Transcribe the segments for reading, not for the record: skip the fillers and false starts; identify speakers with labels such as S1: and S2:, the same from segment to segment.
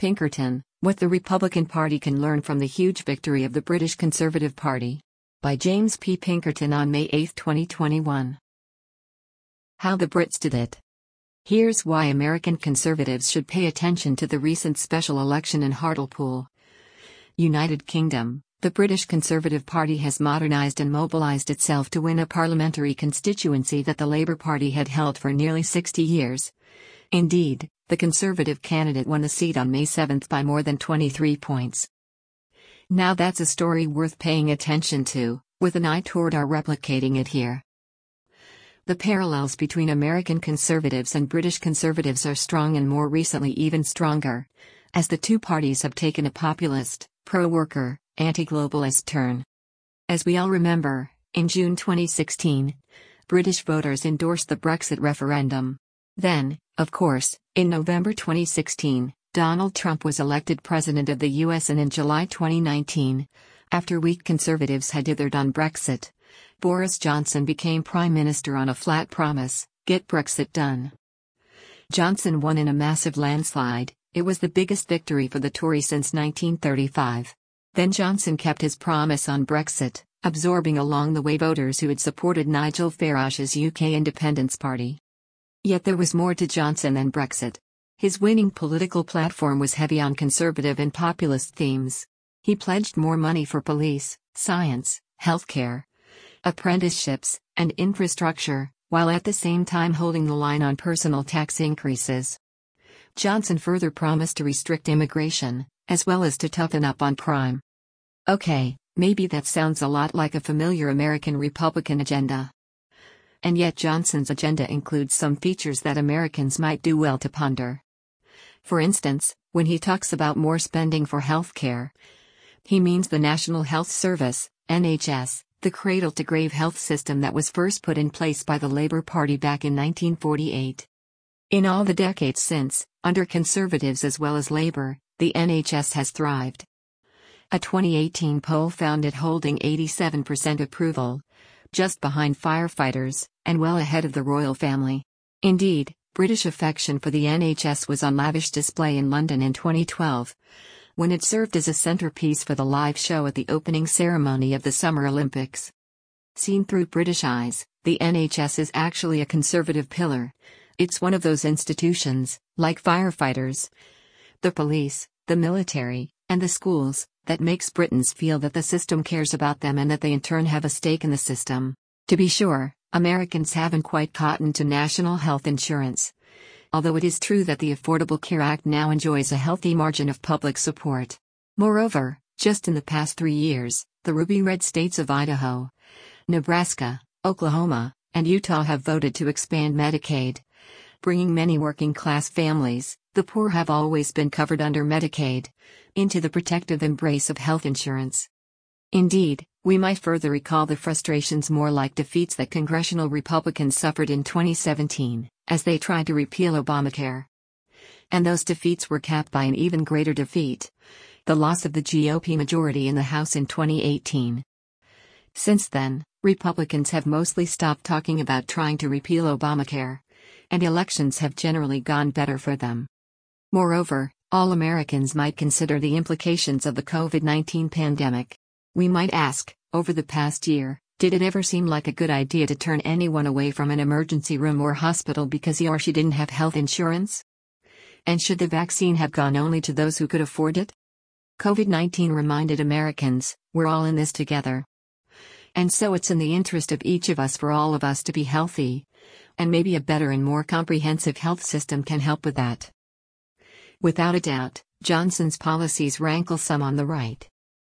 S1: Pinkerton, What the Republican Party Can Learn from the Huge Victory of the British Conservative Party. By James P. Pinkerton on May 8, 2021. How the Brits Did It. Here's why American conservatives should pay attention to the recent special election in Hartlepool. United Kingdom, the British Conservative Party has modernised and mobilised itself to win a parliamentary constituency that the Labour Party had held for nearly 60 years. Indeed, the Conservative candidate won the seat on May 7 by more than 23 points. Now that's a story worth paying attention to, with an eye toward our replicating it here. The parallels between American conservatives and British conservatives are strong and more recently even stronger, as the two parties have taken a populist, pro-worker, anti-globalist turn. As we all remember, in June 2016, British voters endorsed the Brexit referendum. Then, of course, in November 2016, Donald Trump was elected president of the US, and in July 2019, after weak conservatives had dithered on Brexit, Boris Johnson became prime minister on a flat promise: get Brexit done. Johnson won in a massive landslide. It was the biggest victory for the Tories since 1935. Then Johnson kept his promise on Brexit, absorbing along the way voters who had supported Nigel Farage's UK Independence Party. Yet there was more to Johnson than Brexit. His winning political platform was heavy on conservative and populist themes. He pledged more money for police, science, healthcare, apprenticeships, and infrastructure, while at the same time holding the line on personal tax increases. Johnson further promised to restrict immigration, as well as to toughen up on crime. Okay, maybe that sounds a lot like a familiar American Republican agenda. And yet Johnson's agenda includes some features that Americans might do well to ponder. For instance, when he talks about more spending for healthcare, he means the National Health Service, NHS, the cradle-to-grave health system that was first put in place by the Labour Party back in 1948. In all the decades since, under Conservatives as well as Labour, the NHS has thrived. A 2018 poll found it holding 87% approval, just behind firefighters, and well ahead of the royal family. Indeed, British affection for the NHS was on lavish display in London in 2012, when it served as a centrepiece for the live show at the opening ceremony of the Summer Olympics. Seen through British eyes, the NHS is actually a conservative pillar. It's one of those institutions, like firefighters, the police, the military, and the schools, that makes Britons feel that the system cares about them and that they in turn have a stake in the system. To be sure, Americans haven't quite cottoned to national health insurance, although it is true that the Affordable Care Act now enjoys a healthy margin of public support. Moreover, just in the past 3 years, the ruby red states of Idaho, Nebraska, Oklahoma, and Utah have voted to expand Medicaid, bringing many working-class families, the poor have always been covered under Medicaid, into the protective embrace of health insurance. Indeed, we might further recall the frustrations more like defeats that congressional Republicans suffered in 2017, as they tried to repeal Obamacare. And those defeats were capped by an even greater defeat: the loss of the GOP majority in the House in 2018. Since then, Republicans have mostly stopped talking about trying to repeal Obamacare, and elections have generally gone better for them. Moreover, all Americans might consider the implications of the COVID-19 pandemic. We might ask, over the past year, did it ever seem like a good idea to turn anyone away from an emergency room or hospital because he or she didn't have health insurance? And should the vaccine have gone only to those who could afford it? COVID-19 reminded Americans, we're all in this together. And so it's in the interest of each of us for all of us to be healthy, and maybe a better and more comprehensive health system can help with that. Without a doubt, Johnson's policies rankle some on the right.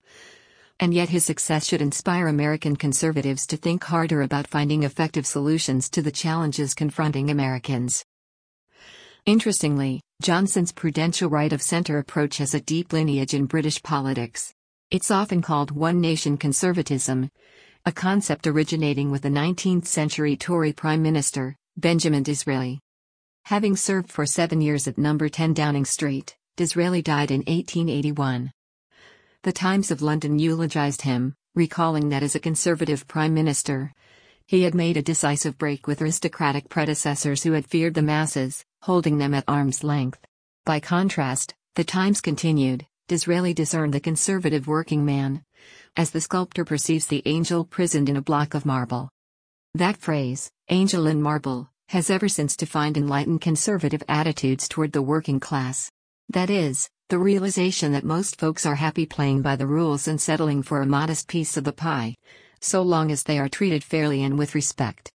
S1: And yet his success should inspire American conservatives to think harder about finding effective solutions to the challenges confronting Americans. Interestingly, Johnson's prudential right-of-center approach has a deep lineage in British politics. It's often called one-nation conservatism, a concept originating with the 19th-century Tory Prime Minister, Benjamin Disraeli. Having served for 7 years at No. 10 Downing Street, Disraeli died in 1881. The Times of London eulogized him, recalling that as a conservative prime minister, he had made a decisive break with aristocratic predecessors who had feared the masses, holding them at arm's length. By contrast, The Times continued, Disraeli discerned the conservative working man, as the sculptor perceives the angel prisoned in a block of marble. That phrase, angel in marble, has ever since defined enlightened conservative attitudes toward the working class. That is, the realization that most folks are happy playing by the rules and settling for a modest piece of the pie, so long as they are treated fairly and with respect.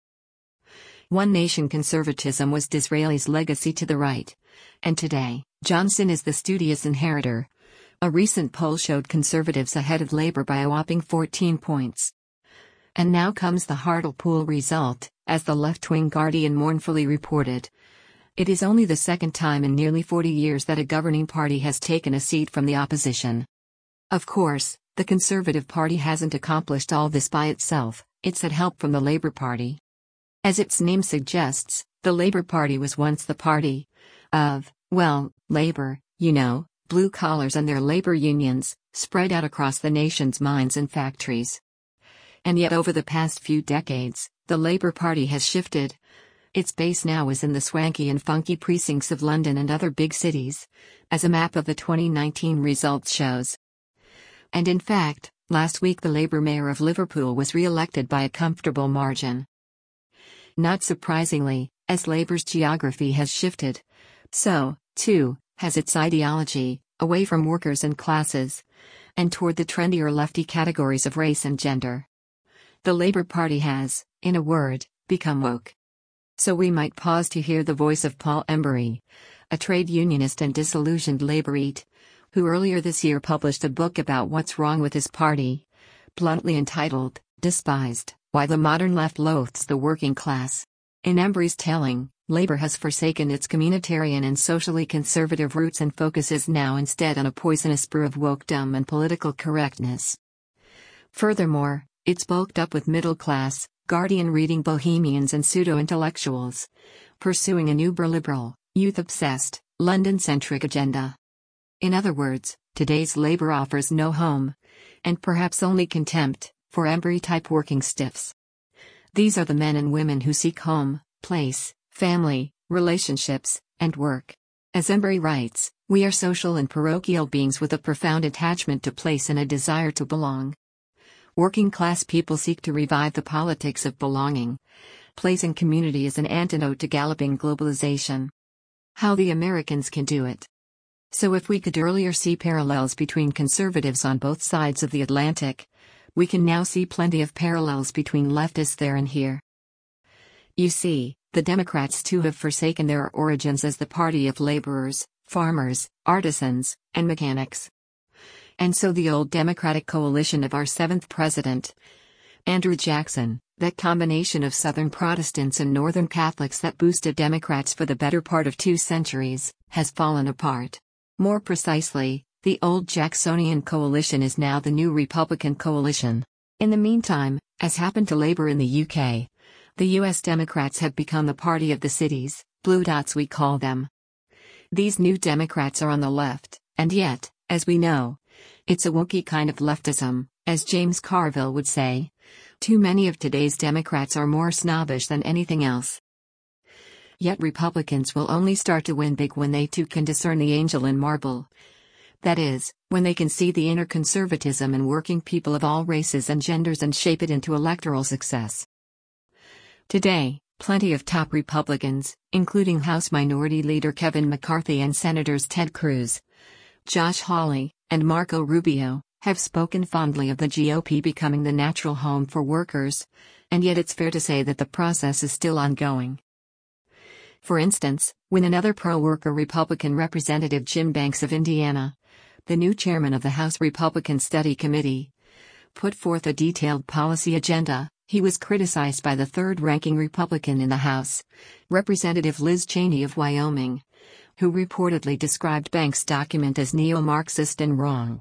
S1: One nation conservatism was Disraeli's legacy to the right, and today, Johnson is the studious inheritor. A recent poll showed Conservatives ahead of Labour by a whopping 14 points. And now comes the Hartlepool result, as the left-wing Guardian mournfully reported. It is only the second time in nearly 40 years that a governing party has taken a seat from the opposition. Of course, the Conservative Party hasn't accomplished all this by itself, it's had help from the Labour Party. As its name suggests, the Labour Party was once the party of, well, Labour, you know, blue collars and their labor unions, spread out across the nation's mines and factories. And yet over the past few decades, the Labour Party has shifted. Its base now is in the swanky and funky precincts of London and other big cities, as a map of the 2019 results shows. And in fact, last week the Labour mayor of Liverpool was re-elected by a comfortable margin. Not surprisingly, as Labour's geography has shifted, so, too, has its ideology, away from workers and classes, and toward the trendier lefty categories of race and gender. The Labour Party has, in a word, become woke. So we might pause to hear the voice of Paul Embury, a trade unionist and disillusioned Labourite, who earlier this year published a book about what's wrong with his party, bluntly entitled, Despised, Why the Modern Left Loathes the Working Class. In Embury's telling, Labour has forsaken its communitarian and socially conservative roots and focuses now instead on a poisonous brew of wokedom and political correctness. Furthermore, it's bulked up with middle-class, Guardian-reading bohemians and pseudo-intellectuals, pursuing an uber-liberal, youth-obsessed, London-centric agenda. In other words, today's Labour offers no home, and perhaps only contempt, for Embury-type working stiffs. These are the men and women who seek home, place, family, relationships, and work. As Embury writes, we are social and parochial beings with a profound attachment to place and a desire to belong. Working-class people seek to revive the politics of belonging. Place and community is an antidote to galloping globalization. How the Americans can do it. So if we could earlier see parallels between conservatives on both sides of the Atlantic, we can now see plenty of parallels between leftists there and here. You see, the Democrats too have forsaken their origins as the party of laborers, farmers, artisans, and mechanics. And so the old Democratic coalition of our seventh president, Andrew Jackson, that combination of Southern Protestants and Northern Catholics that boosted Democrats for the better part of 2 centuries, has fallen apart. More precisely, the old Jacksonian coalition is now the new Republican coalition. In the meantime, as happened to Labour in the UK, the US Democrats have become the party of the cities, blue dots we call them. These new Democrats are on the left, and yet, as we know, it's a wokey kind of leftism, as James Carville would say. Too many of today's Democrats are more snobbish than anything else. Yet Republicans will only start to win big when they too can discern the angel in marble. That is, when they can see the inner conservatism in working people of all races and genders and shape it into electoral success. Today, plenty of top Republicans, including House Minority Leader Kevin McCarthy and Senators Ted Cruz, Josh Hawley, and Marco Rubio, have spoken fondly of the GOP becoming the natural home for workers, and yet it's fair to say that the process is still ongoing. For instance, when another pro-worker Republican Representative Jim Banks of Indiana, the new chairman of the House Republican Study Committee, put forth a detailed policy agenda, he was criticized by the third-ranking Republican in the House, Representative Liz Cheney of Wyoming, who reportedly described Banks' document as neo-Marxist and wrong.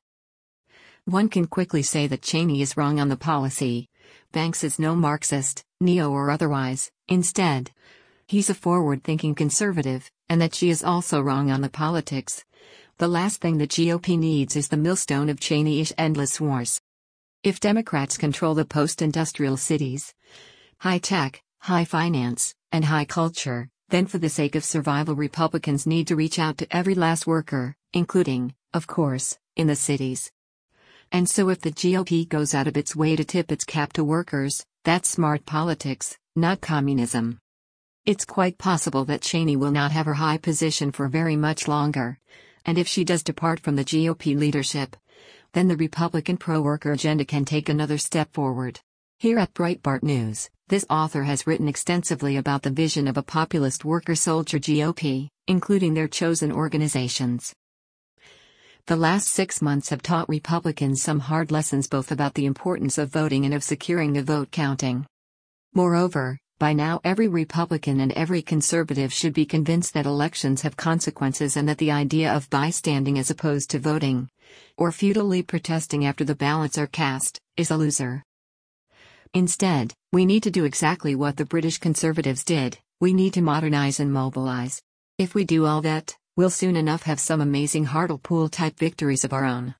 S1: One can quickly say that Cheney is wrong on the policy. Banks is no Marxist, neo or otherwise. Instead, he's a forward-thinking conservative, and that she is also wrong on the politics. The last thing the GOP needs is the millstone of Cheney-ish endless wars. If Democrats control the post-industrial cities, high tech, high finance, and high culture, then for the sake of survival Republicans need to reach out to every last worker, including, of course, in the cities. And so if the GOP goes out of its way to tip its cap to workers, that's smart politics, not communism. It's quite possible that Cheney will not have her high position for very much longer. And if she does depart from the GOP leadership, then the Republican pro-worker agenda can take another step forward. Here at Breitbart News, this author has written extensively about the vision of a populist worker-soldier GOP, including their chosen organizations. The last 6 months have taught Republicans some hard lessons both about the importance of voting and of securing the vote counting. Moreover, by now every Republican and every conservative should be convinced that elections have consequences and that the idea of bystanding as opposed to voting, or futilely protesting after the ballots are cast, is a loser. Instead, we need to do exactly what the British Conservatives did, we need to modernize and mobilize. If we do all that, we'll soon enough have some amazing Hartlepool-type victories of our own.